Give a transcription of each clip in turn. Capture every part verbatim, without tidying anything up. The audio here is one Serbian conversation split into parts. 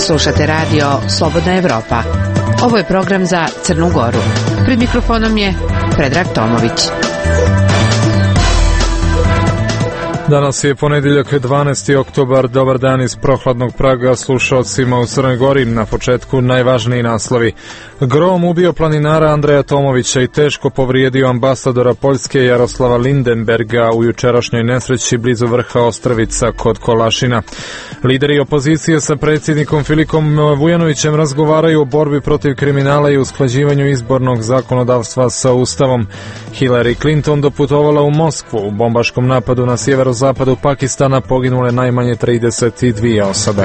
Slušate radio Slobodna Evropa. Ovo je program za Crnu Goru. Pred mikrofonom je Predrag Tomović. Danas je ponedjeljak dvanaesti oktobar, dobar dan iz prohladnog Praga slušalcima u Crnoj Gori. Na početku najvažniji naslovi. Grom ubio planinara Andreja Tomovića i teško povrijedio ambasadora Poljske Jaroslava Lindenberga u jučerašnjoj nesreći blizu vrha Ostrvica kod Kolašina. Lideri opozicije sa predsjednikom Filipom Vujanovićem razgovaraju o borbi protiv kriminala i usklađivanju izbornog zakonodavstva sa Ustavom. Hillary Clinton doputovala u Moskvu. U bombaškom napadu na sjeverozapadu Pakistana poginule najmanje trideset dvije osobe.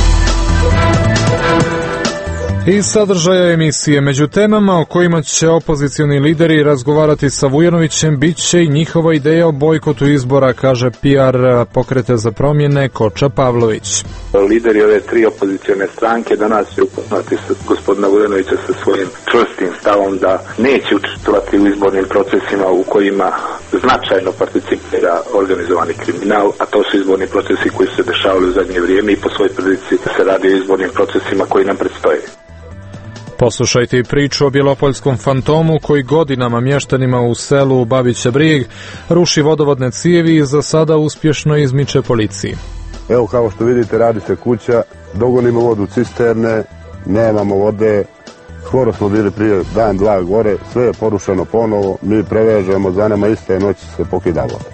Iz sadržaja emisije, među temama o kojima će opozicioni lideri razgovarati sa Vujanovićem bit će i njihova ideja o bojkotu izbora, kaže P R Pokreta za promjene Koča Pavlović. Lideri ove tri opozicione stranke danas će upoznati gospodina Vujanovića sa svojim čvrstim stavom da neće učestvovati u izbornim procesima u kojima značajno participira organizovani kriminal, a to su izborni procesi koji se dešavaju u zadnje vrijeme i po svojoj prilici se radi o izbornim procesima koji nam predstoje. Poslušajte i priču o bjelopoljskom fantomu koji godinama mještanima u selu Babića Brijeg ruši vodovodne cijevi i za sada uspješno izmiče policiji. Evo kao što vidite, radi se kuća, dogonimo vodu cisterne, nemamo vode, skoro smo bili prije dan, dva gore, sve je porušeno ponovo, mi prevežemo, za nama iste noći se pokida voda.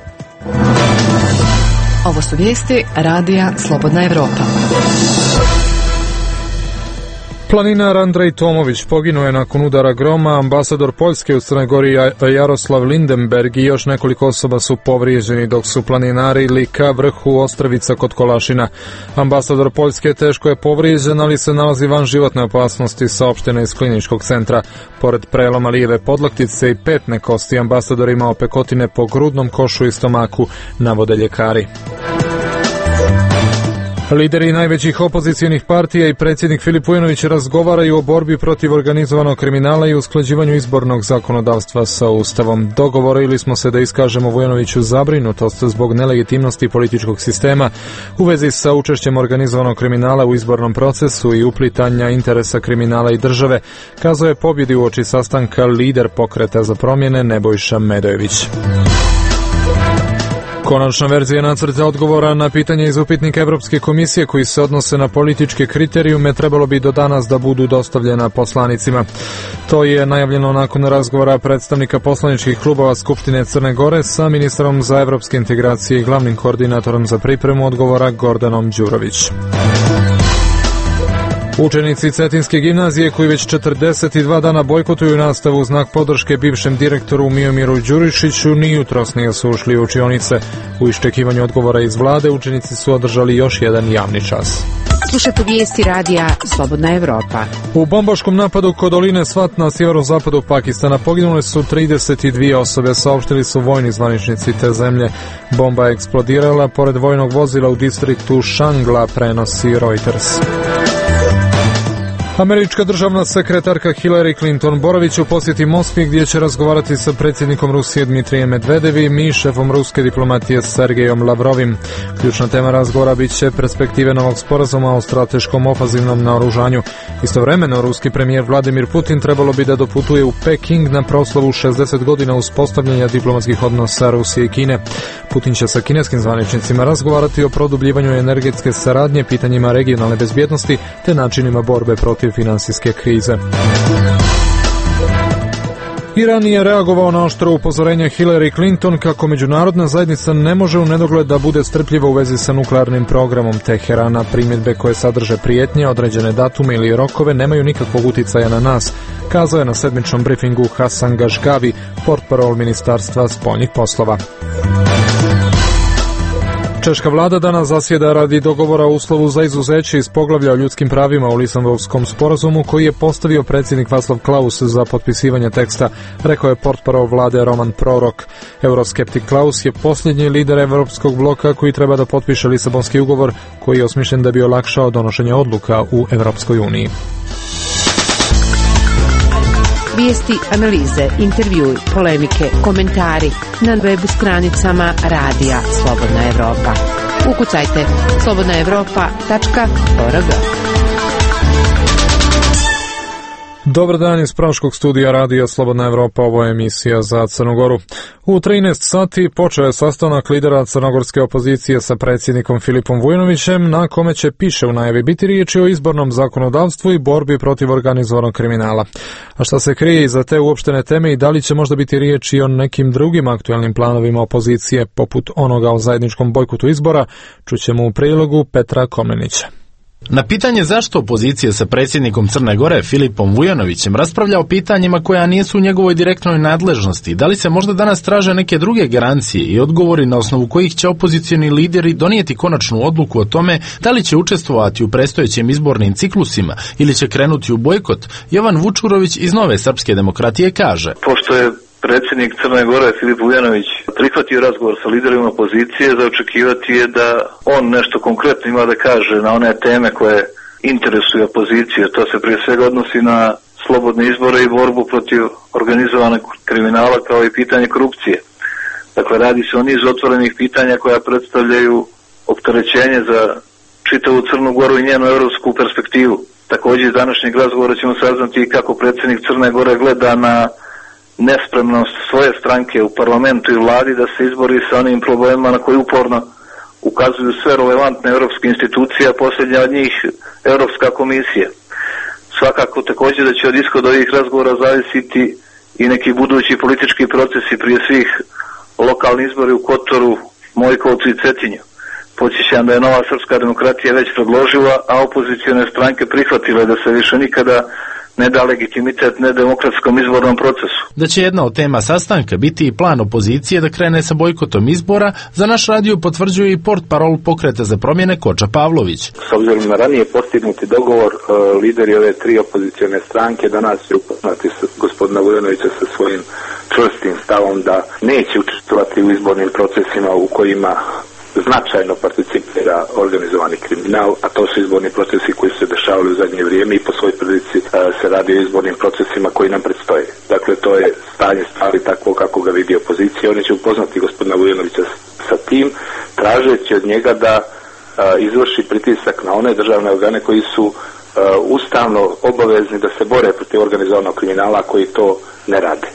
Ovo su vijesti radija Slobodna Evropa. Planinar Andrej Tomović poginuo je nakon udara groma, ambasador Poljske u Crnoj Gori Jaroslav Lindenberg i još nekoliko osoba su povrijeđeni dok su planinarili ka vrhu Ostrvica kod Kolašina. Ambasador Poljske teško je povrijeđen, ali se nalazi van životne opasnosti, saopšteno iz kliničkog centra. Pored preloma lijeve podlaktice i petne kosti, ambasador imao pekotine po grudnom košu i stomaku, navode ljekari. Lideri najvećih opozicijonih partija i predsjednik Filip Vujanović razgovaraju o borbi protiv organizovanog kriminala i usklađivanju izbornog zakonodavstva sa Ustavom. Dogovorili smo se da iskažemo Vujanoviću zabrinutost zbog nelegitimnosti političkog sistema u vezi sa učešćem organizovanog kriminala u izbornom procesu i uplitanja interesa kriminala i države, kazao je pobjedi uoči sastanka lider Pokreta za promjene Nebojša Medojević. Konačna verzija nacrta odgovora na pitanje iz upitnika Evropske komisije koji se odnose na političke kriterijume trebalo bi do danas da budu dostavljena poslanicima. To je najavljeno nakon razgovora predstavnika poslaničkih klubova Skupštine Crne Gore sa ministrom za evropske integracije i glavnim koordinatorom za pripremu odgovora Gordanom Đurović. Učenici Cetinske gimnazije koji već četrdeset dva dana bojkotuju nastavu u znak podrške bivšem direktoru Miomiru Đurišiću ni jutros nisu ušli u učionice. U iščekivanju odgovora iz vlade učenici su održali još jedan javni čas. Slušate vijesti radija Slobodna Evropa. U bombaškom napadu kod doline Svat na sjeverozapadu Pakistana poginule su trideset dvije osobe, saopštili su vojni zvaničnici te zemlje. Bomba je eksplodirala pored vojnog vozila u distriktu Shangla, prenosi Reuters. Američka državna sekretarka Hillary Clinton boravić u posjeti Moskvi gdje će razgovarati sa predsjednikom Rusije Dmitrijem Medvedevim i šefom ruske diplomatije Sergejom Lavrovim. Ključna tema razgovora bit će perspektive novog sporazuma o strateškom ofazivnom naoružanju. Istovremeno, ruski premijer Vladimir Putin trebalo bi da doputuje u Peking na proslavu šezdeset godina uspostavljanja diplomatskih odnosa Rusije i Kine. Putin će sa kineskim zvaničnicima razgovarati o produbljivanju energetske saradnje, pitanjima regionalne bezbjednosti te načinima borbe protiv finansijske krize. Iran je reagovao na oštro upozorenje Hillary Clinton kako međunarodna zajednica ne može u nedogled da bude strpljiva u vezi sa nuklearnim programom Teherana. Primjedbe koje sadrže prijetnje, određene datume ili rokove nemaju nikakvog uticaja na nas, kazao je na sedmičnom briefingu Hasan Gashgavi, portparol Ministarstva spoljnih poslova. Češka vlada danas zasjeda radi dogovora o uslovu za izuzeće iz poglavlja o ljudskim pravima u Lisabonskom sporazumu koji je postavio predsjednik Václav Klaus za potpisivanje teksta, rekao je portparol vlade Roman Prorok. Euroskeptik Klaus je posljednji lider Evropskog bloka koji treba da potpiše Lisabonski ugovor koji je osmišljen da bi olakšao donošenje odluka u Evropskoj uniji. Vijesti, analize, intervjui, polemike, komentari na web stranicama radija Slobodna Evropa. Ukucajte slobodna evropa tačka org. Dobar dan iz Praškog studija Radija Slobodna Evropa, ovo je emisija za Crnu Goru. U trinaest sati počeo je sastanak lidera crnogorske opozicije sa predsjednikom Filipom Vujanovićem, na kome će, piše u najavi, biti riječi o izbornom zakonodavstvu i borbi protiv organizovanog kriminala. A šta se krije iza te uopštene teme i da li će možda biti riječi o nekim drugim aktualnim planovima opozicije, poput onoga o zajedničkom bojkotu izbora, čućemo u prilogu Petra Komnenića. Na pitanje zašto opozicija sa predsjednikom Crne Gore Filipom Vujanovićem raspravlja o pitanjima koja nisu u njegovoj direktnoj nadležnosti, da li se možda danas traže neke druge garancije i odgovori na osnovu kojih će opozicioni lideri donijeti konačnu odluku o tome da li će učestvovati u predstojećim izbornim ciklusima ili će krenuti u bojkot, Jovan Vučurović iz Nove srpske demokratije kaže: Pošto je predsjednik Crne Gore Filip Vujanović prihvatio razgovor sa liderima opozicije, za očekivati je da on nešto konkretno ima da kaže na one teme koje interesuju opoziciju. To se prije svega odnosi na slobodne izbore i borbu protiv organizovanog kriminala, kao i pitanje korupcije. Dakle, radi se o nizu otvorenih pitanja koja predstavljaju opterećenje za čitavu Crnu Goru i njenu europsku perspektivu. Također iz današnjeg razgovora ćemo saznati kako predsjednik Crne Gore gleda na nespremnost svoje stranke u parlamentu i vladi da se izbori sa onim problemima na koji uporno ukazuju sve relevantne europske institucije, a posljednja od njih Europska komisija. Svakako također da će od ishoda ovih razgovora zavisiti i neki budući politički procesi, prije svih lokalni izbori u Kotoru, Mojkovcu i Cetinju. Podsjećam da je Nova srpska demokratija već predložila, a opozicione stranke prihvatile da se više nikada ne da legitimitet nedemokratskom izbornom procesu. Da će jedna od tema sastanka biti i plan opozicije da krene sa bojkotom izbora, za naš radio potvrđuje i portparol Pokreta za promjene Koča Pavlović. S obzirom na ranije postignuti dogovor, lideri ove tri opozicione stranke danas će upoznati gospodina Vujanovića sa svojim čvrstim stavom da neće učestvovati u izbornim procesima u kojima značajno participira organizovani kriminal, a to su izborni procesi koji se dešavaju u zadnje vrijeme i po svoj prilici se radi o izbornim procesima koji nam predstoje. Dakle, to je stanje stvari takvo kako ga vidi opozicija. Oni će upoznati gospodina Vujanovića sa tim, tražeći od njega da izvrši pritisak na one državne organe koji su ustavno obavezni da se bore protiv organizovanog kriminala, koji to ne rade.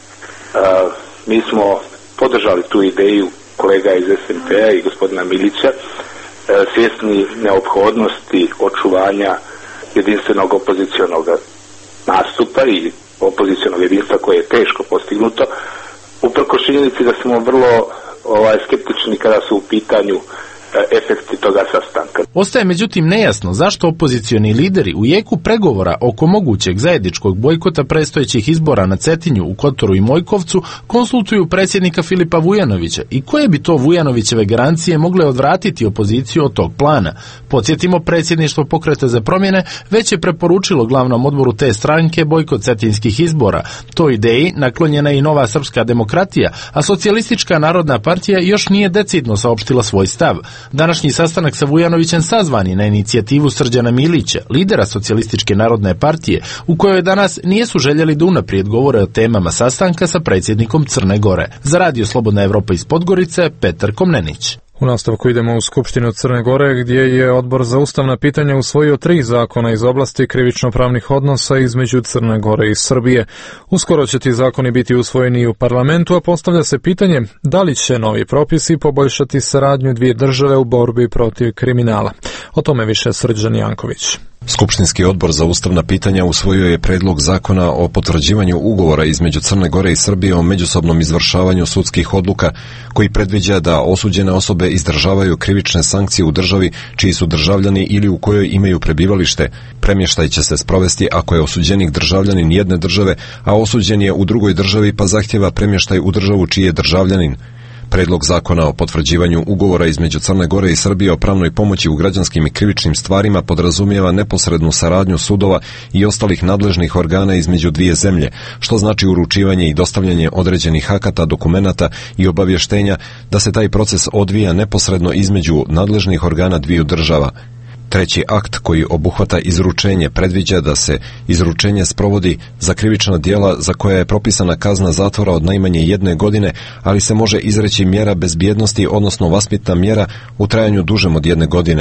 Mi smo podržali tu ideju kolega iz S N P-a i gospodina Milića, svjesni neophodnosti očuvanja jedinstvenog opozicionog nastupa i opozicionog jedinstva koje je teško postignuto, uprkos činjenici da smo vrlo ovaj, skeptični kada su u pitanju efekti toga sastanka. Ostaje međutim nejasno zašto opozicioni lideri u jeku pregovora oko mogućeg zajedničkog bojkota predstojećih izbora na Cetinju, u Kotoru i Mojkovcu konsultuju predsjednika Filipa Vujanovića i koje bi to Vujanovićeve garancije mogle odvratiti opoziciju od tog plana. Podsjetimo, predsjedništvo Pokreta za promjene već je preporučilo glavnom odboru te stranke bojkot cetinskih izbora. Toj ideji naklonjena je i Nova srpska demokratija, a Socijalistička narodna partija još nije decidno saopštila svoj stav. Današnji sastanak sa Vujanovićem sazvan je na inicijativu Srđana Milića, lidera Socijalističke narodne partije, u kojoj danas nisu željeli da unaprijed govore o temama sastanka sa predsjednikom Crne Gore. Za Radio Slobodna Evropa iz Podgorice, Petar Komnenić. U nastavku idemo u Skupštinu Crne Gore, gdje je Odbor za ustavna pitanja usvojio tri zakona iz oblasti krivično-pravnih odnosa između Crne Gore i Srbije. Uskoro će ti zakoni biti usvojeni i u parlamentu, a postavlja se pitanje da li će novi propisi poboljšati saradnju dvije države u borbi protiv kriminala. O tome više Srđan Janković. Skupštinski odbor za ustavna pitanja usvojio je predlog zakona o potvrđivanju ugovora između Crne Gore i Srbije o međusobnom izvršavanju sudskih odluka, koji predviđa da osuđene osobe izdržavaju krivične sankcije u državi čiji su državljani ili u kojoj imaju prebivalište. Premještaj će se sprovesti ako je osuđenik državljanin jedne države, a osuđen je u drugoj državi pa zahtjeva premještaj u državu čiji je državljanin. Predlog zakona o potvrđivanju ugovora između Crne Gore i Srbije o pravnoj pomoći u građanskim i krivičnim stvarima podrazumijeva neposrednu saradnju sudova i ostalih nadležnih organa između dvije zemlje, što znači uručivanje i dostavljanje određenih akata, dokumenata i obavještenja da se taj proces odvija neposredno između nadležnih organa dviju država. Treći akt, koji obuhvata izručenje, predviđa da se izručenje sprovodi za krivična djela za koja je propisana kazna zatvora od najmanje jedne godine, ali se može izreći mjera bezbjednosti, odnosno vaspitna mjera u trajanju dužem od jedne godine.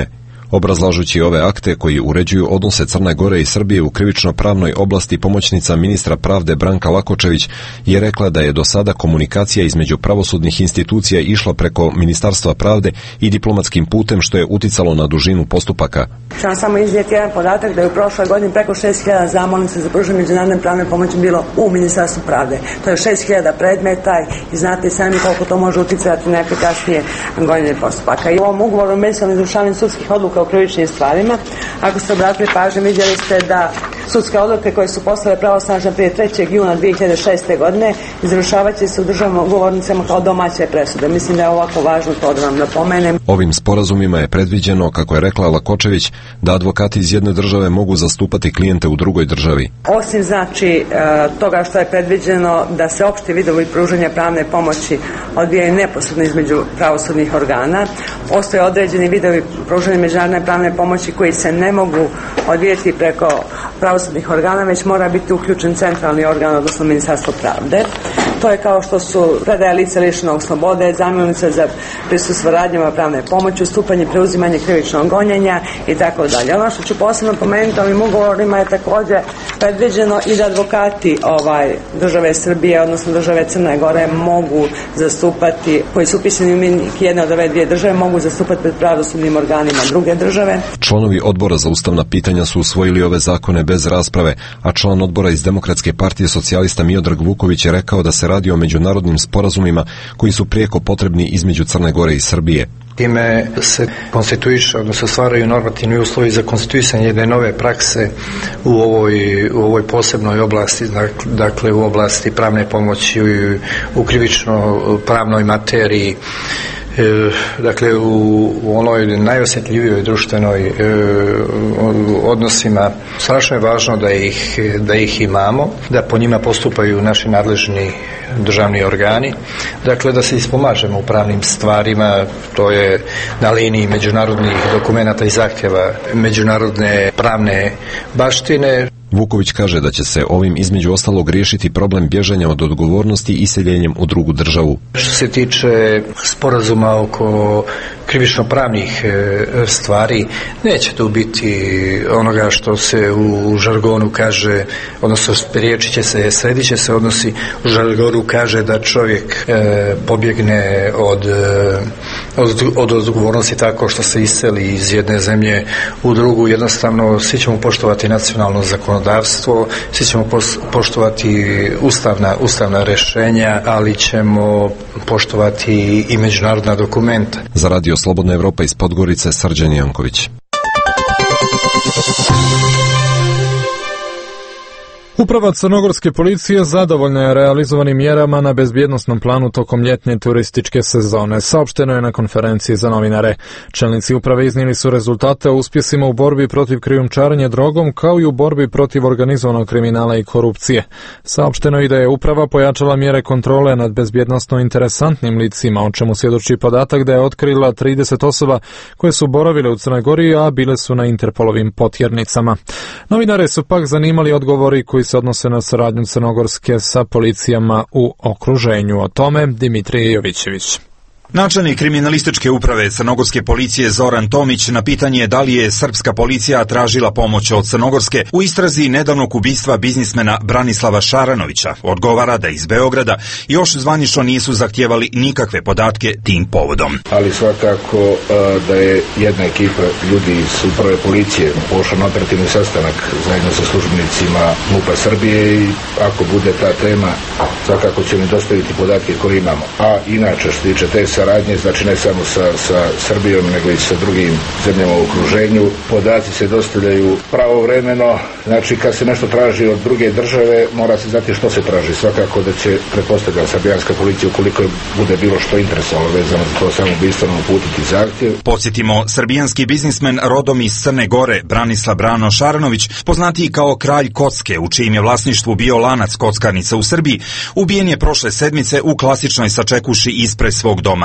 Obrazlažući ove akte koji uređuju odnose Crne Gore i Srbije u krivično-pravnoj oblasti, pomoćnica ministra pravde Branka Lakočević je rekla da je do sada komunikacija između pravosudnih institucija išla preko Ministarstva pravde i diplomatskim putem, što je uticalo na dužinu postupaka. Ću samo iznijeti jedan podatak da je u prošloj godini preko šest hiljada zamolnica za pružanje međunarodne pravne pomoći bilo u Ministarstvu pravde. To je šest hiljada predmeta i znate sami koliko to može uticati na efikasnije gonjenje postupaka. I u ovom ugovoru o međusobnom izvršavanju sudskih odluka u krivičnim stvarima, ako ste obratili pažnju, vidjeli ste da sudske odluke koje su postale pravosnažne prije trećeg juna dvije hiljade šeste. godine izvršavat će se u državama ugovornicama kao domaće presude. Mislim da je ovako važno to da vam napomenem. Ovim sporazumima je predviđeno, kako je rekla Lakočević, da advokati iz jedne države mogu zastupati klijente u drugoj državi. Osim znači toga što je predviđeno da se opšti vidovi pružanja pravne pomoći odvijaju neposredno između pravosudnih organa, postoje određeni vidovi pružanja međunarodne pravne pomoći koji se ne mogu odvijeti preko pravosudnih organa, već mora biti uključen centralni organ, odnosno Ministarstvo pravde. To je kao što su predaja lica lišenog slobode, zamolnica za prisustvo radnjama pravne pomoći, ustupanje, preuzimanje krivičnog gonjenja i tako dalje. Ono što ću posebno pomenuti ovim ugovorima je također predviđeno i da advokati ovaj, države Srbije, odnosno države Crne Gore, mogu zastupati, koji su upisani u imenik jedne od ove dvije države, mogu zastupati pred pravosudnim organima druge države. Članovi odbora za ustavna pitanja su usvojili ove zakone bez rasprave, a član odbora iz Demokratske partije socijalista Miodrag Vuković je rekao da se radi o međunarodnim sporazumima koji su prijeko potrebni između Crne Gore i Srbije. Time se konstituiše, odnosno stvaraju normativni uslovi za konstituisanje jedne nove prakse u ovoj, u ovoj posebnoj oblasti, dakle u oblasti pravne pomoći, u, u krivično pravnoj materiji. E, dakle u, u onoj najosjetljivijoj društvenoj e, odnosima. Strašno je važno da ih, da ih imamo, da po njima postupaju naši nadležni državni organi, dakle da se ispomažemo u pravnim stvarima, to je na liniji međunarodnih dokumenata i zahtjeva međunarodne pravne baštine. Vuković kaže da će se ovim između ostalog riješiti problem bježanja od odgovornosti iseljenjem u drugu državu. Što se tiče sporazuma oko krivično-pravnih stvari, neće tu biti onoga što se u žargonu kaže, odnosno spriječit će se, sredit će se odnosi, u žargonu kaže da čovjek e, pobjegne od, od, od odgovornosti tako što se iseli iz jedne zemlje u drugu. Jednostavno svi ćemo poštovati nacionalno zakonodavstvo, svi ćemo poštovati ustavna, ustavna rješenja, ali ćemo poštovati i međunarodna dokumenta. Za Radio Slobodna Evropa iz Podgorice, Srđan Janković. Uprava crnogorske policije zadovoljna je realizovanim mjerama na bezbjednosnom planu tokom ljetne turističke sezone. Saopšteno je na konferenciji za novinare. Čelnici uprave iznijeli su rezultate o uspjesima u borbi protiv krijumčarenja drogom, kao i u borbi protiv organizovanog kriminala i korupcije. Saopšteno je i da je uprava pojačala mjere kontrole nad bezbjednosno interesantnim licima, o čemu svjedoči podatak da je otkrila trideset osoba koje su boravile u Crnoj Gori, a bile su na Interpolovim potjernicama. Novinare su pak zanimali odgovori koji se odnose na saradnju Crnogorske sa policijama u okruženju. O tome Dimitrije Jovićević. Načelnik kriminalističke uprave crnogorske policije Zoran Tomić na pitanje da li je srpska policija tražila pomoć od crnogorske u istrazi nedavnog ubistva biznismena Branislava Šaranovića odgovara da iz Beograda još zvanično nisu zahtijevali nikakve podatke tim povodom. Ali svakako da je jedna ekipa ljudi iz uprave policije pošla na operativni sastanak zajedno sa službenicima MUP-a Srbije i ako bude ta tema svakako će mi dostaviti podatke koje imamo. A inače što tiče te saradnje, znači ne samo sa, sa Srbijom, nego i sa drugim zemljama u okruženju. Podaci se dostavljaju pravovremeno, znači kad se nešto traži od druge države, mora se znati što se traži. Svakako da će, pretpostavljam, srbijanska policija, ukoliko bude bilo što interesovalo vezano za to samoubistveno, uputiti zahtjev. Podsjetimo, srbijanski biznismen rodom iz Crne Gore, Branislav Brano Šaranović, poznatiji kao kralj kocke, u čijem je vlasništvu bio lanac kockarnica u Srbiji, ubijen je prošle sedmice u klasičnoj sačekuši ispred svog doma.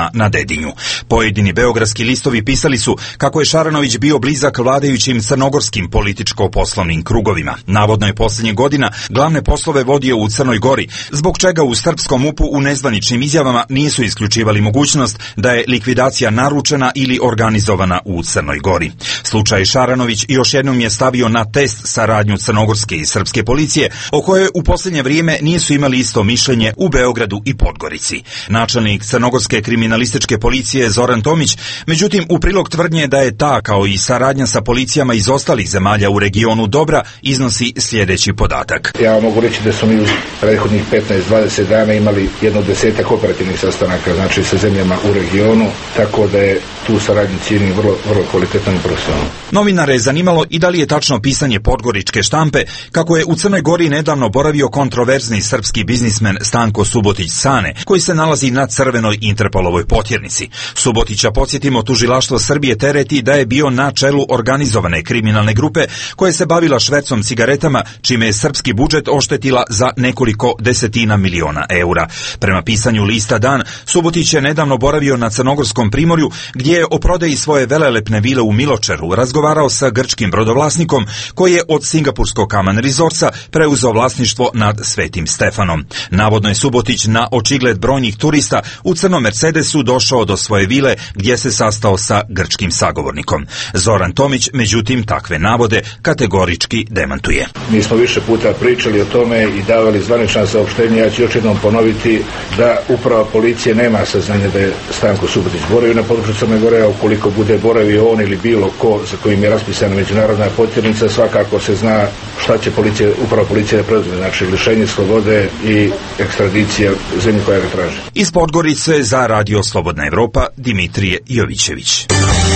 Hrvatima na Dedinju. Pojedini beogradski listovi pisali su kako je Šaranović bio blizak vladajućim crnogorskim političko-poslovnim krugovima. Navodno je posljednjih godina glavne poslove vodio u Crnoj Gori, zbog čega u srpskom M U P-u u nezvaničnim izjavama nisu isključivali mogućnost da je likvidacija naručena ili organizovana u Crnoj Gori. Slučaj Šaranović još jednom je stavio na test saradnju crnogorske i srpske policije, o kojoj u posljednje vrijeme nisu imali isto mišljenje u Beogradu i Podgorici. Načelnik crnogorske kriminalističke policije Zoran Tomić, međutim, u prilog tvrdnje da je ta, kao i saradnja sa policijama iz ostalih zemalja u regionu dobra, iznosi sljedeći podatak. Ja vam mogu reći da smo mi u prethodnih petnaest do dvadeset dana imali jedno desetak operativnih sastanaka, znači sa zemljama u regionu, tako da je tu saradnju cijenim vrlo, vrlo kvalitetno i profesionalno. Novinare je zanimalo i da li je tačno pisanje podgoričke štampe kako je u Crnoj Gori nedavno boravio kontroverzni srpski biznismen Stanko Subotić Cane, koji se nalazi na crvenoj Interpolovoj potjernici. Subotića, podsjetimo, tužilaštvo Srbije tereti da je bio na čelu organizovane kriminalne grupe koja se bavila švercom cigaretama, čime je srpski budžet oštetila za nekoliko desetina miliona eura. Prema pisanju lista Dan, Subotić je nedavno boravio na Crnogorskom primorju, gdje je o prodaji svoje velelepne vile u Miločeru razgovarao sa grčkim brodovlasnikom, koji je od singapurskog Kaman Resortsa preuzeo vlasništvo nad Svetim Stefanom. Navodno je Subotić na očigled brojnih turista u crnom Mercedesu došao do svoje vile, gdje se sastao sa grčkim sagovornikom. Zoran Tomić, međutim, takve navode kategorički demantuje. Mi smo više puta pričali o tome i davali zvanična saopštenja. Ja ću još jednom ponoviti da uprava policije nema saznanja da je Stanko Subotić boravio na području Crne Gore, a ukoliko bude boravio on ili bilo ko za kojim je raspisana međunarodna potjernica, svakako se zna šta će policija, uprava policije da preuzme, znači lišenje slobode i ekstradicija zemlje koja ga traži. Iz Podgorice za Radio Slobodna Evropa, Dimitrije Jovićević.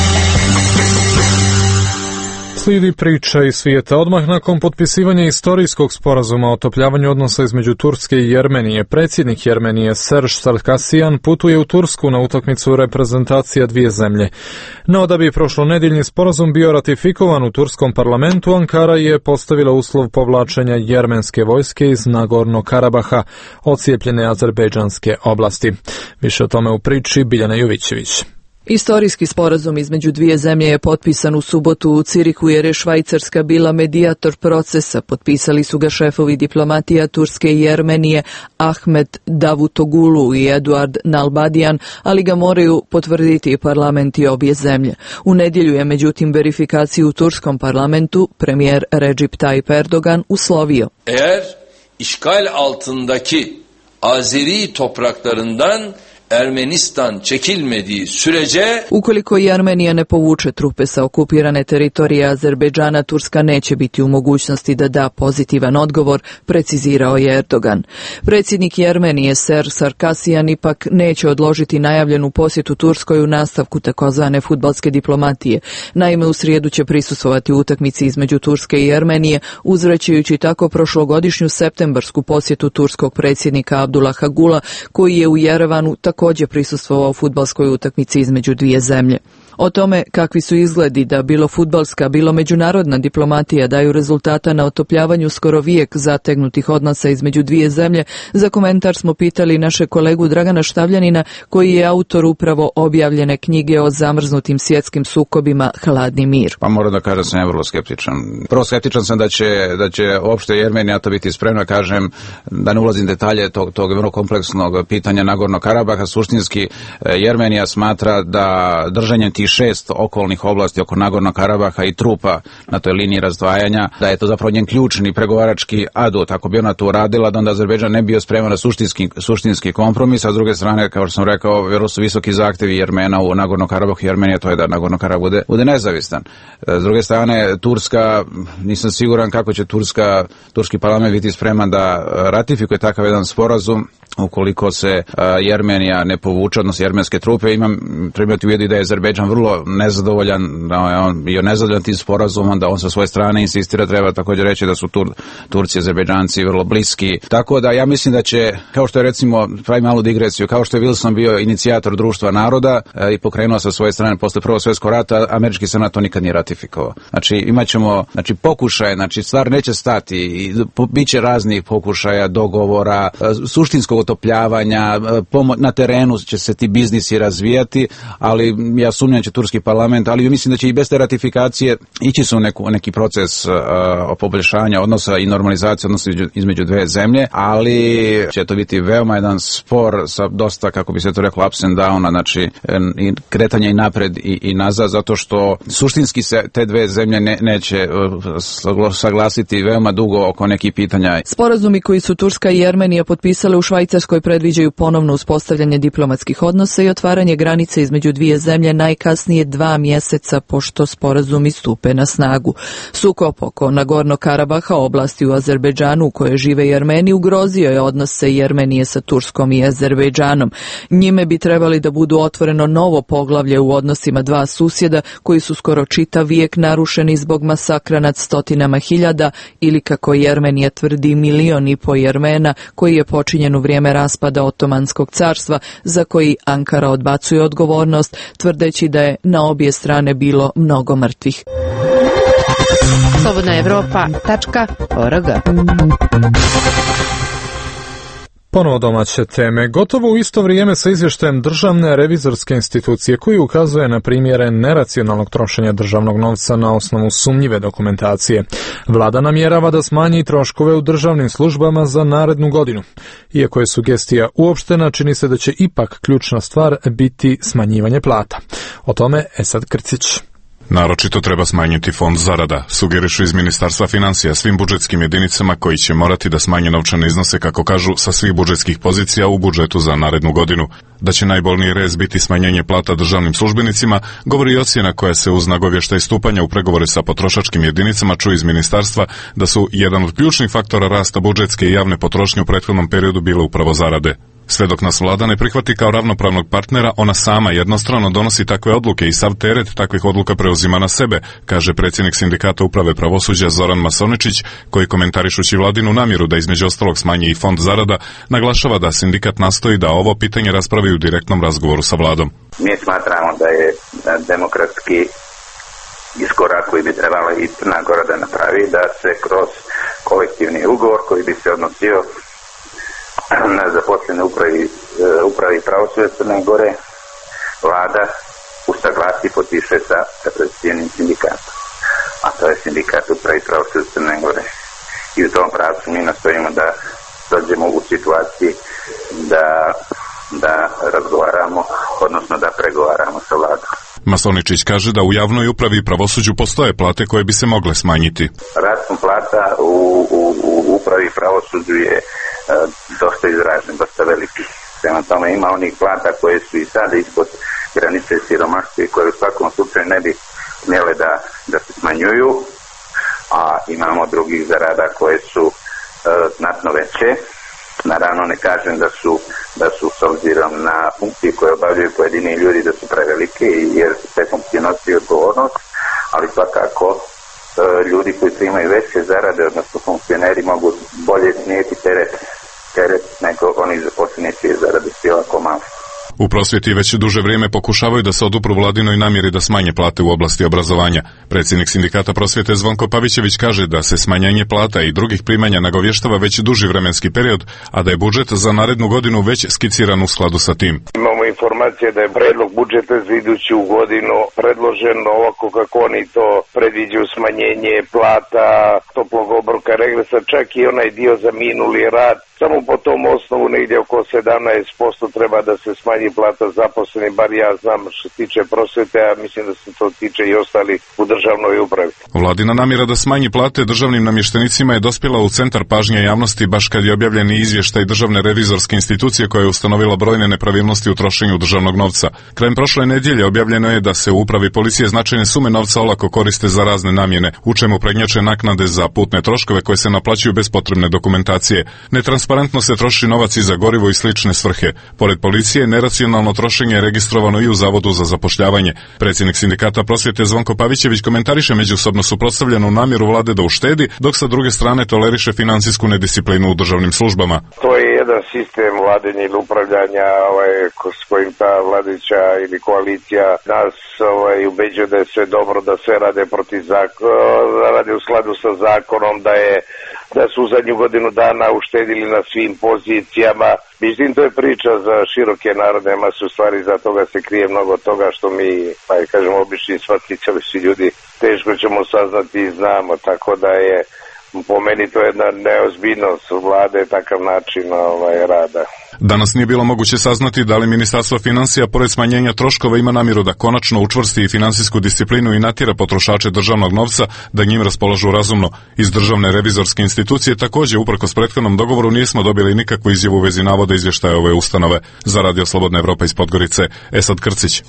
Slijedi priča iz svijeta. Odmah nakon potpisivanja istorijskog sporazuma o otopljavanju odnosa između Turske i Jermenije, predsjednik Jermenije Serž Sarkasijan putuje u Tursku na utakmicu reprezentacija dvije zemlje. No, da bi prošlonedjeljni sporazum bio ratifikovan u turskom parlamentu, Ankara je postavila uslov povlačenja jermenske vojske iz Nagorno-Karabaha, ocijepljene azerbejdžanske oblasti. Više o tome u priči Biljana Jovićević. Istorijski sporazum između dvije zemlje je potpisan u subotu u Cirihu jer je Švajcarska bila medijator procesa. Potpisali su ga šefovi diplomatija Turske i Jermenije Ahmet Davutoglu i Eduard Nalbadian, ali ga moraju potvrditi parlamenti obje zemlye. U nedjelju je međutim verifikaciju u turskom parlamentu premijer Recep Tayyip Erdogan uslovio. Eğer işgal altındaki Azeri topraklarından Ermenistan çekilmediği sürece... Ukoliko i Armenija ne povuče trupe sa okupirane teritorije Azerbejdžana, Turska neće biti u mogućnosti da da pozitivan odgovor, precizirao je Erdogan. Predsjednik Jermenije Serž Sarkasijan ipak neće odložiti najavljenu posjetu Turskoj u nastavku takozvane fudbalske diplomatije. Naime, u srijedu će prisustvovati utakmici između Turske i Jermenije, uzvraćajući tako prošlogodišnju septembarsku posjetu turskog predsjednika Abdullaha Gula, koji je u Jerevanu tako također prisustvovao u fudbalskoj utakmici između dvije zemlje. O tome kakvi su izgledi da bilo fudbalska, bilo međunarodna diplomatija daju rezultata na otopljavanju skoro vijek zategnutih odnosa između dvije zemlje, za komentar smo pitali naše kolegu Dragana Štavljanina, koji je autor upravo objavljene knjige o zamrznutim svjetskim sukobima Hladni mir. Pa moram da kažem, sam vrlo skeptičan. Prvo skeptičan sam da će, da će uopšte Jermenija to biti spremna, kažem, da ne ulazim detalje tog, tog vrlo kompleksnog pitanja Nagorno-Karabaha. Suštinski Jermenija smatra da držanjem tih šest okolnih oblasti oko Nagorno-Karabaha i trupa na toj liniji razdvajanja, da je to zapravo njen ključni pregovarački adut. Ako bi ona to uradila, da onda Azerbejdžan ne bio spreman na suštinski, suštinski kompromis, a s druge strane, kao što sam rekao, vrlo su visoki zahtjevi Jermena u Nagorno-Karabahu i Jermenije, to je da Nagorno-Karabah bude, bude nezavistan. S druge strane, Turska, nisam siguran kako će Turska, turski parlament biti spreman da ratifikuje takav jedan sporazum, ukoliko se Jermenija ne povuče, odnosno jermenske trupe. Imam trebati uvijedi da je Azerbejdžan vrlo nezadovoljan, on bio nezadovoljan tim sporazumom, da on sa svoje strane insistira, treba također reći da su Tur, Turci i Azerbejdžanci vrlo bliski. Tako da ja mislim da će, kao što je recimo, pravi malu digresiju, kao što je Wilson bio inicijator društva naroda e, i pokrenuo sa svoje strane posle Prvog svjetskog rata, američki senat to nikad nije ratifikovao. Znači imat ćemo, znači pokušaje, znači stvar neće stati, i bit će raznih pokušaja, dogovora, e, suštinskog otopljavanja, e, pomo- na terenu će se ti biznisi razvijati, ali ja sumnjam će turski parlament, ali mislim da će i bez te ratifikacije ići su neku, neki proces uh, poboljšanja odnosa i normalizacije odnosa između dve zemlje, ali će to biti veoma jedan spor sa dosta, kako bi se to reklo, ups and downa, znači i kretanja i napred i, i nazad, zato što suštinski se te dve zemlje ne, neće uh, saglasiti veoma dugo oko nekih pitanja. Sporazumi koji su Turska i Jermenija potpisale u Švajcarskoj predviđaju ponovno uspostavljanje diplomatskih odnosa i otvaranje granice između dvije zemlje najkasnije dva mjeseca pošto sporazumi stupe na snagu. Sukob oko Nagorno Karabaha, oblasti u Azerbejdžanu u kojoj žive Jermeni, ugrozio je odnose Jermenije sa Turskom i Azerbejdžanom. Njime bi trebali da budu otvoreno novo poglavlje u odnosima dva susjeda koji su skoro čitav vijek narušeni zbog masakra nad stotinama hiljada ili, kako Jermenija tvrdi, milion i po Jermena koji je počinjen u vrijeme raspada Otomanskog carstva, za koji Ankara odbacuje odgovornost, tvrdeći da je na obje strane bilo mnogo mrtvih. slobodna evropa tačka org. Ponovo domaće teme. Gotovo u isto vrijeme sa izvještajem Državne revizorske institucije koji ukazuje na primjere neracionalnog trošenja državnog novca na osnovu sumnjive dokumentacije. Vlada namjerava da smanji troškove u državnim službama za narednu godinu. Iako je sugestija uopštena, čini se da će ipak ključna stvar biti smanjivanje plata. O tome Esad Krcić. Naročito treba smanjiti fond zarada, sugerišu iz Ministarstva financija svim budžetskim jedinicama koji će morati da smanje novčane iznose, kako kažu, sa svih budžetskih pozicija u budžetu za narednu godinu. Da će najbolniji rez biti smanjenje plata državnim službenicima, govori i ocjena koja se uz nagovještaj stupanja u pregovore sa potrošačkim jedinicama čuje iz Ministarstva da su jedan od ključnih faktora rasta budžetske i javne potrošnje u prethodnom periodu bile upravo zarade. Sve dok nas vlada ne prihvati kao ravnopravnog partnera, ona sama jednostrano donosi takve odluke i sav teret takvih odluka preuzima na sebe, kaže predsjednik Sindikata uprave pravosuđa Zoran Masoničić, koji komentarišući vladinu namjeru da između ostalog smanji i fond zarada, naglašava da sindikat nastoji da ovo pitanje raspravi u direktnom razgovoru sa vladom. Mi smatramo da je demokratski iskorak koji bi trebala i Crna Gora da napravi, da se kroz kolektivni ugovor koji bi se odnosio na zaposlene upravi, upravi pravosuđa Crne Gore, vlada usaglasi i potpiše sa reprezentativnim sindikatom, a to je sindikat upravi pravosuđa Crne Gore. I u tom pravcu mi nastojimo da dođemo u situaciji da, da razgovaramo, odnosno da pregovaramo sa vladom. Masoničić kaže da u javnoj upravi i pravosuđu postoje plate koje bi se mogle smanjiti. Raspon plata u, u, u upravi i pravosuđu je dosta izražen, dosta veliki. Prema tome ima onih plata koje su i sada ispod granice siromaštva koje u svakom slučaju ne bi smjele da, da se smanjuju, a imamo drugih zarada koje su e, znatno veće. Naravno ne kažem da su, da su s obzirom na funkcije koje obavljaju pojedini ljudi da su prevelike, jer te funkcije nosi odgovornost, ali svakako e, ljudi koji primaju veće zarade, odnosno funkcioneri, mogu bolje snijeti teret teret nego oni zaposleni čije zarade su ovako malo. U prosvjeti već duže vrijeme pokušavaju da se odupru vladinoj namjeri da smanje plate u oblasti obrazovanja. Predsjednik Sindikata prosvjete Zvonko Pavićević kaže da se smanjenje plata i drugih primanja nagovještava već duži vremenski period, a da je budžet za narednu godinu već skiciran u skladu sa tim. Imamo informacije da je predlog budžeta za iduću godinu predložen ovako kako oni to predviđaju, smanjenje plata, toplog obroka, regresa, čak i onaj dio za minuli rad. Samo po tom osnovu negdje oko sedamnaest posto treba da se smanji plata zaposleni, bar ja znam što se tiče prosvjete, a mislim da se to tiče i ostali u državnoj upravi. Vladina namjera da smanji plate državnim namještenicima je dospjela u centar pažnje javnosti baš kad je objavljen izvještaj Državne revizorske institucije koja je ustanovila brojne nepravilnosti u trošenju državnog novca. Krajem prošle nedjelje objavljeno je da se u upravi policije značajne sume novca olako koriste za razne namjene, u čemu prednjače naknade za putne troškove koje se naplaćuju bez potrebne dokumentacije. Netransparentno Netransparentno se troši novac i za gorivo i slične svrhe. Pored policije, neracionalno trošenje je registrovano i u Zavodu za zapošljavanje. Predsjednik sindikata prosvjete Zvonko Pavićević komentariše međusobno suprotstavljenu namjeru vlade da uštedi, dok sa druge strane toleriše finansijsku nedisciplinu u državnim službama. To je jedan sistem vladenja ili upravljanja ovaj, s kojim ta vladića ili koalicija nas ovaj, ubeđuje da je sve dobro, da sve rade protiv zakona, rade u skladu sa zakonom, da je da su u zadnju godinu dana uštedili na svim pozicijama. Mislim, to je priča za široke narodne mase, u stvari za toga se krije mnogo toga što mi, pa kažemo, obični shvatitelji ljudi teško ćemo saznati i znamo, tako da je po meni to je jedna neozbiljnost vlade, takav način ovaj, rada. Danas nije bilo moguće saznati da li Ministarstvo financija pored smanjenja troškova ima namjeru da konačno učvrsti i finansijsku disciplinu i natjera potrošače državnog novca da njim raspolažu razumno. Iz državne revizorske institucije također uprkos prethodnom dogovoru nismo dobili nikakvu izjavu u vezi navoda izvještaja ove ustanove. Za Radio Slobodna Evropa iz Podgorice, Esad Krcić.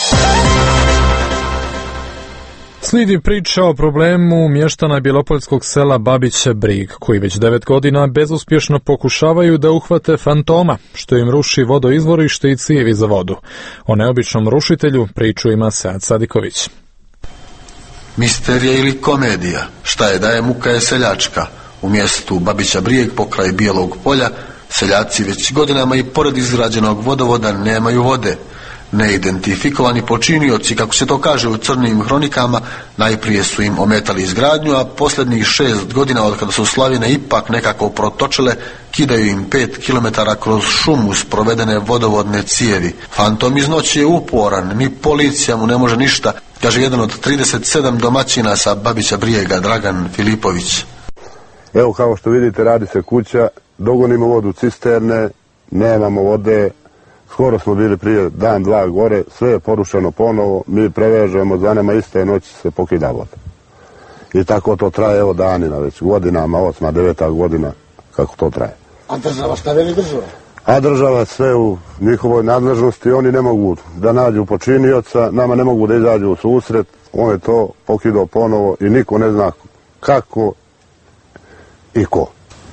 Slijedi priča o problemu mještana bjelopoljskog sela Babić Brig, koji već devet godina bezuspješno pokušavaju da uhvate fantoma, što im ruši vodoizvorište i cijevi za vodu. O neobičnom rušitelju priču ima Sead Sadiković. Misterija ili komedija, šta je da je muka je seljačka. U mjestu Babića Brijeg pokraj Bijelog polja seljaci već godinama i pored izgrađenog vodovoda nemaju vode. Neidentifikovani počinioci, kako se to kaže u crnim hronikama, najprije su im ometali izgradnju, a posljednjih šest godina od kada su slavine ipak nekako protočile, kidaju im pet kilometara kroz šumu sprovedene vodovodne cijevi. Fantom iz noći je uporan, ni policija mu ne može ništa, kaže jedan od trideset sedam domaćina sa Babića Brijega, Dragan Filipović. Evo kao što vidite, radi se kuća, dogonimo vodu cisterne, nemamo vode. Skoro smo bili prije dan, dva gore, sve je porušeno ponovo, mi prevežemo, za nema iste noći se pokida voda. I tako to traje, evo danina, već godinama, osma, deveta godina, kako to traje. A država šta veli država? A država sve u njihovoj nadležnosti, oni ne mogu da nađu počinioca, nama ne mogu da izađu u susret, on je to pokidao ponovo i niko ne zna kako i ko.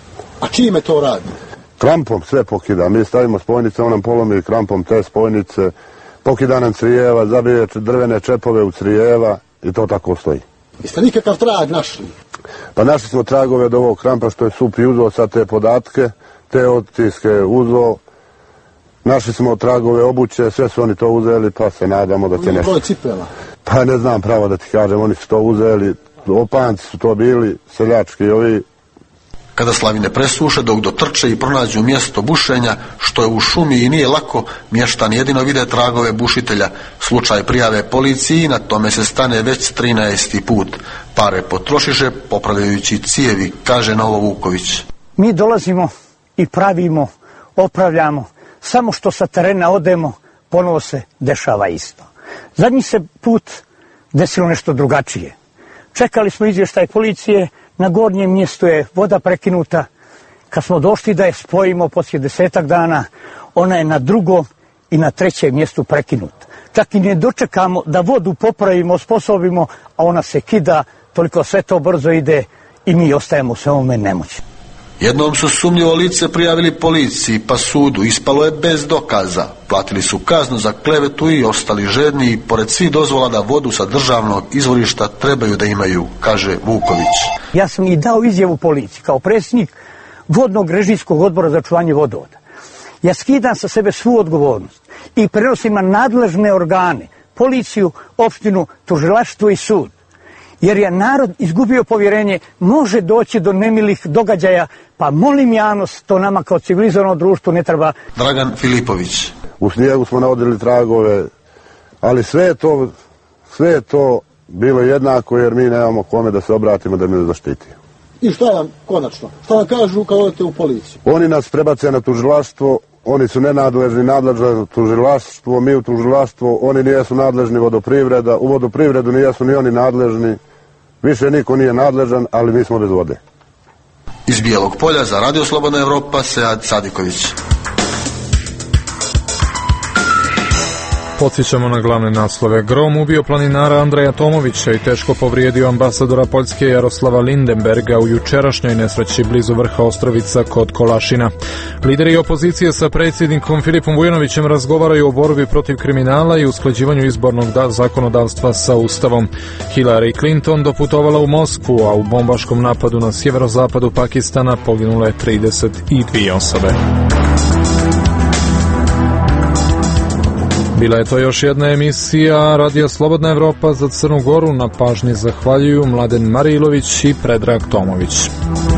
A čime to radi? Krampom sve pokida, mi stavimo spojnice, on nam polomi krampom te spojnice, pokida nam crijeva, zabije drvene čepove u crijeva i to tako stoji. Jeste nikakav trag našli? Pa našli smo tragove od ovog krampa što je Supi uzeo sad te podatke, te otiske uzeo, našli smo tragove obuće, sve su oni to uzeli, pa se nadamo da će nešto. Broj cipela? Pa ne znam pravo da ti kažem, oni su to uzeli, opanci su to bili, seljački ovi. Kada slavine presuše, dok dotrče i pronađu mjesto bušenja, što je u šumi i nije lako, mještani jedino vide tragove bušitelja. Slučaj prijave policiji, na tome se stane već trinaesti put. Pare potrošiše popravljajući cijevi, kaže Novo Vuković. Mi dolazimo i pravimo, opravljamo, samo što sa terena odemo, ponovo se dešava isto. Zadnji se put desilo nešto drugačije. Čekali smo izvještaj policije, na gornjem mjestu je voda prekinuta. Kad smo došli da je spojimo poslije desetak dana, ona je na drugom i na trećem mjestu prekinuta. Čak i ne dočekamo da vodu popravimo, osposobimo, a ona se kida, toliko sve to brzo ide i mi ostajemo u svome nemoći. Jednom su sumnjivo lice prijavili policiji pa sudu, ispalo je bez dokaza. Platili su kaznu za klevetu i ostali žedni i pored svih dozvola da vodu sa državnog izvorišta trebaju da imaju, kaže Vuković. Ja sam i dao izjavu policiji kao predsjednik vodnog režijskog odbora za očuvanje vodovoda. Ja skidam sa sebe svu odgovornost i prenosim na nadležne organe, policiju, opštinu, tužilaštvo i sud. Jer je narod izgubio povjerenje, može doći do nemilih događaja, pa molim javnost, to nama kao civilizovano društvo ne treba. Dragan Filipović. U snijegu smo navodili tragove, ali sve je to, sve je to bilo jednako jer mi nemamo kome da se obratimo da me zaštiti. I šta vam konačno? Šta vam kažu kad odete u policiju? Oni nas prebace na tužilaštvo, oni su nenadležni, nadležno tužilaštvo, mi u tužilaštvo, oni nijesu nadležni vodoprivreda, u vodoprivredu nijesu ni oni nadležni, više niko nije nadležan, ali mi smo bez vode. Iz Bijelog polja za Radio Slobodna Evropa, Sead Sadiković. Podsjećamo na glavne naslove. Grom ubio planinara Andreja Tomovića i teško povrijedio ambasadora Poljske Jaroslava Lindenberga u jučerašnjoj nesreći blizu vrha Ostrovica kod Kolašina. Lideri opozicije sa predsjednikom Filipom Vujanovićem razgovaraju o borbi protiv kriminala i usklađivanju izbornog zakonodavstva sa Ustavom. Hillary Clinton doputovala u Moskvu, a u bombaškom napadu na sjeverozapadu Pakistana poginule trideset dvije osobe. Bila je to još jedna emisija Radio Slobodna Evropa za Crnu Goru. Na pažnji zahvaljuju Mladen Marilović i Predrag Tomović.